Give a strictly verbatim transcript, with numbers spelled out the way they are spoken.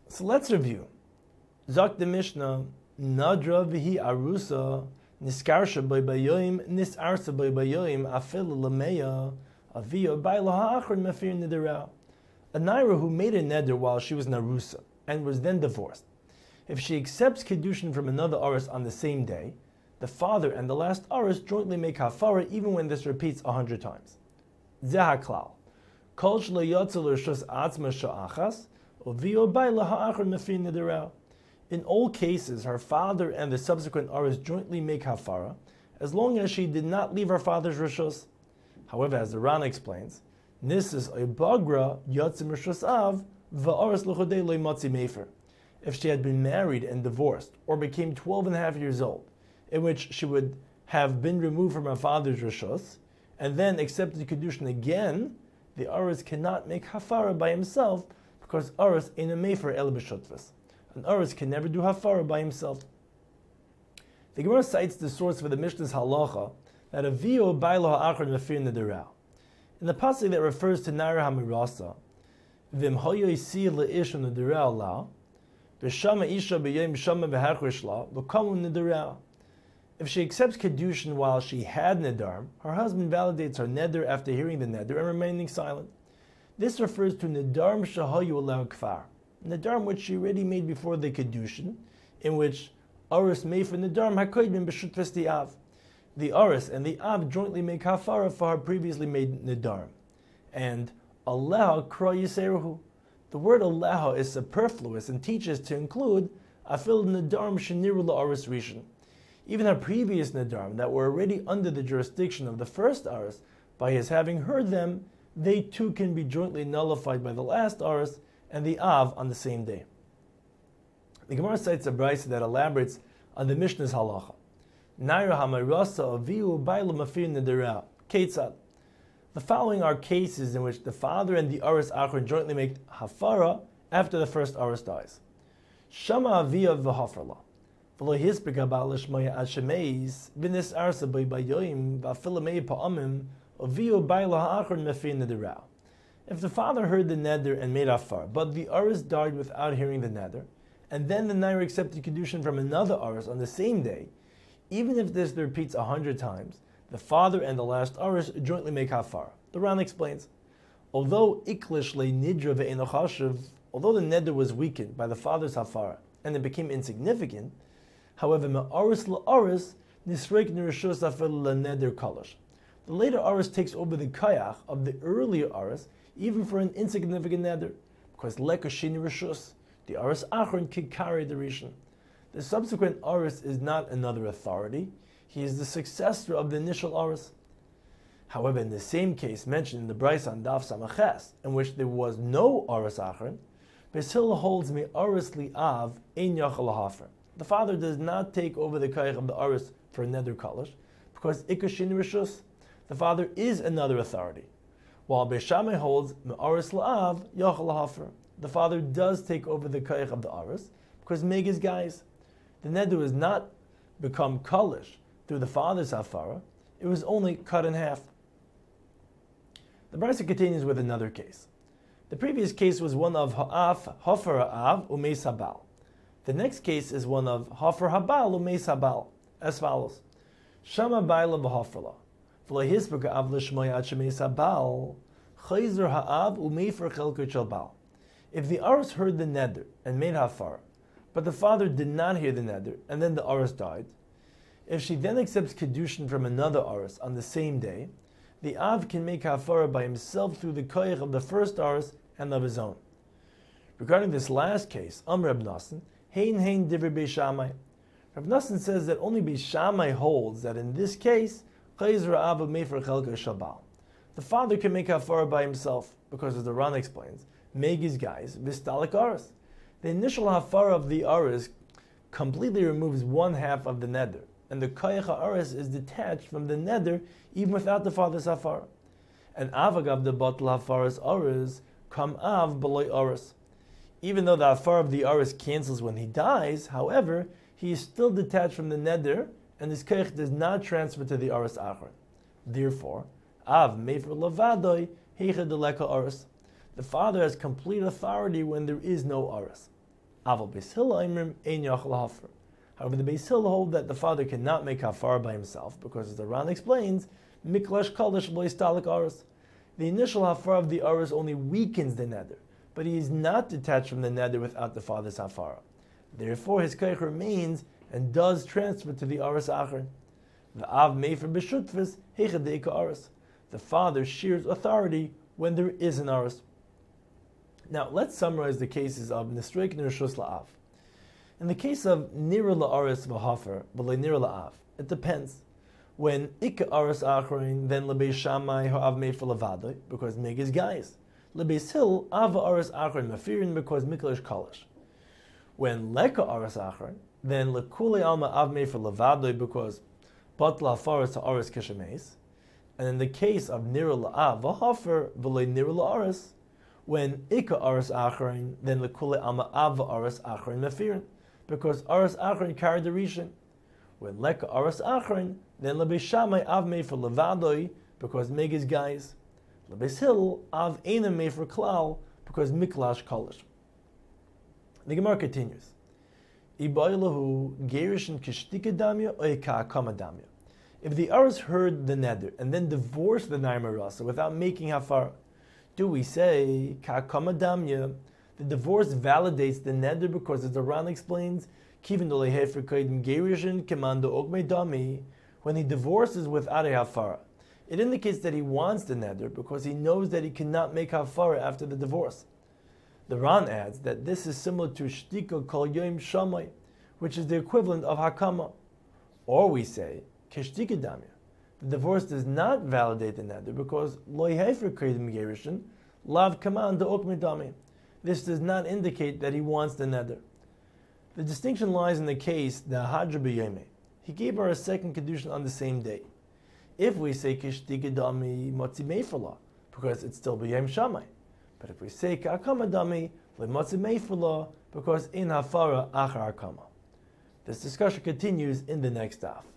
So let's review. Zok the Mishnah, Nadra v'hi arusa, niskarsha by bayoim, nisarsa by bayoim, afil lameya, avio by lahachron mafir nidera. A naira who made a neder while she was narusa and was then divorced. If she accepts kedushin from another aris on the same day, the father and the last aris jointly make hafara even when this repeats a hundred times. Zeh haklal. Kol shlo yotzel rishus atzma sha'achas, avio by lahachron mafir nidera. In all cases, her father and the subsequent aris jointly make hafara, as long as she did not leave her father's rishus. However, as the Rana explains, Nisis oibagra yotzim rishus av va'aris l'chodei loy matzi mefer. If she had been married and divorced, or became twelve and a half years old, in which she would have been removed from her father's rishus, and then accepted kedushin again, the aris cannot make hafara by himself, because aris in a mefer el b'shutvas. An aris can never do hafara by himself. The Gemara cites the source for the Mishnah's halacha that a vio bailo ha'achron mafir nederah. In the pasuk that refers to naira hamirasa, v'im hoyo yisi le'ish nederah la, v'shama isha b'yom shama v'hachrish la, v'kamu nederah. If she accepts kedushin while she had nedarim, her husband validates her neder after hearing the neder and remaining silent. This refers to nedarim shahayu ala kfar, nedarim which she already made before the kedushin, in which aris made for nedarim hakoydim b'shutfas the av. The aris and the av jointly make hafara for her previously made nedarim. And aleha kra yiseruhu. The word aleha is superfluous and teaches to include afil nedarim sheniru la'aris rishon. Even her previous nedarim that were already under the jurisdiction of the first aris, by his having heard them, they too can be jointly nullified by the last aris and the av on the same day. The Gemara cites a brayso that elaborates on the Mishnah's halacha. Naira hamarasa aviu bailu mafir nederah. Ketzad. The following are cases in which the father and the aris achron jointly make hafara after the first aris dies. Shama avia v'hafarla. V'lo hispika ba'al shmaya ashemeis v'nis arsa by bayoim v'afilamei pa'amim aviu bailu ha'achron mafir nederah. If the father heard the neder and made hafara, but the aris died without hearing the neder, and then the naira accepted kedushin from another aris on the same day, even if this repeats a hundred times, the father and the last aris jointly make hafara. The Ran explains, although iklish le nidra ve'enochashiv, although the neder was weakened by the father's hafara and it became insignificant, however, me'aris la'aris nisreik nirishus afel neder kalash. The later aris takes over the kayach of the earlier aris, even for an insignificant neder, because lekashini rishus, the aris achron can carry the rishon. The subsequent aris is not another authority; he is the successor of the initial aris. However, in the same case mentioned in the Brayso on Daf Samaches, in which there was no aris achron, Beis Hillel holds me aris li av ein yachal hafer. The father does not take over the kayach of the aris for a neder kalash, because ikashin rishus, the father is another authority. While Beis Shammai holds me aris la'av yachal hafer, the father does take over the kayach of the aris, because meg is guys. The neder was not become kalish through the father's hafara; it was only cut in half. The Brayso continues with another case. The previous case was one of ha'af hafar ha'av umeis habal. The next case is one of hafar habal umeis habal, as follows: Shama ba'ila b'hafarla, v'lo hispeka av l'shmoy ad shemeis habal, chayzer ha'av umeifer chelker shel bal. If the aris heard the neder and made hafara, but the father did not hear the neder, and then the aris died, if she then accepts kedushin from another aris on the same day, the av can make hafara by himself through the koyach of the first aris and of his own. Regarding this last case, Amr Reb Nosson, hein hein divrei Beis Shammai. Reb Nosson says that only Beis Shammai holds that in this case, chayzer av umefer chelker shel bal. The father can make hafara by himself, because as the Ran explains, megis guys v'stalik aris. The initial hafara of the aris completely removes one half of the neder, and the koyach ha'aris is detached from the neder even without the father's hafara. And avagav the batal hafaras aris kam av b'loy aris. Even though the hafara of the aris cancels when he dies, however, he is still detached from the neder, and his koyach does not transfer to the aris achron. Therefore, av mefer lavadoy heicha deleka aris. The father has complete authority when there is no aris. Aval Beis Hillel Imrim Ein Yachal Hafer. However, the Beis Hillel hold that the father cannot make hafara by himself because, as the Ran explains, Miklash Kalish Lo Yistalik Aris. The initial hafara of the aris only weakens the neder, but he is not detached from the neder without the father's hafara. Therefore, his kaich remains and does transfer to the aris acher. The av mefer b'shutfis hechadeika aris. The father shares authority when there is an aris. Now, let's summarize the cases of nisroik nirshus la'av. In the case of nira la'aris v'hafer, v'le nira la'av, it depends. When ikka aris acherin, then lebeis Shammai ha'av mefer levadoi, because meg is guys. Lebeis Hillel av aris acherin mafirin, because miklish kalish. When leka aris acherin, then lekule alma av mefer levadoi, because batla hafaras ha'aris kishameis. And in the case of nira la'av v'hafer, v'le nira la'aris, when ikka aris acherin, then lekule alma av aris acherin mafirin, because aris acherin carried the rishon. When leka aris acherin, then lebeis Shammai av mefer levadoi, because meg is guys. Lebeis Hillel av eina mefer klal, because miklash kalish. The Gemara continues. Ibaylahu gerishin kishtika damya or ka'akama damya. If the aris heard the neder and then divorced the naima rasa without making hafar, do we say ka'akama damya? The divorce validates the neder because, as the Ran explains, when he divorces without a hafara, it indicates that he wants the neder because he knows that he cannot make hafara after the divorce. The Ran adds that this is similar to shtika kol yom shamay, which is the equivalent of hakama. Or we say keshtika damya. The divorce does not validate the neder because lo hefer kaidim gerishin lav kaman de'ok medami. This does not indicate that he wants the neder. The distinction lies in the case the hadra b'yomei. He gave her a second kedushin on the same day. If we say kishtika dami motzi meifala, because it's still b'yom shamay. But if we say ka'akama dami le'motzi meifala, because in hafara achar akama. This discussion continues in the next daf.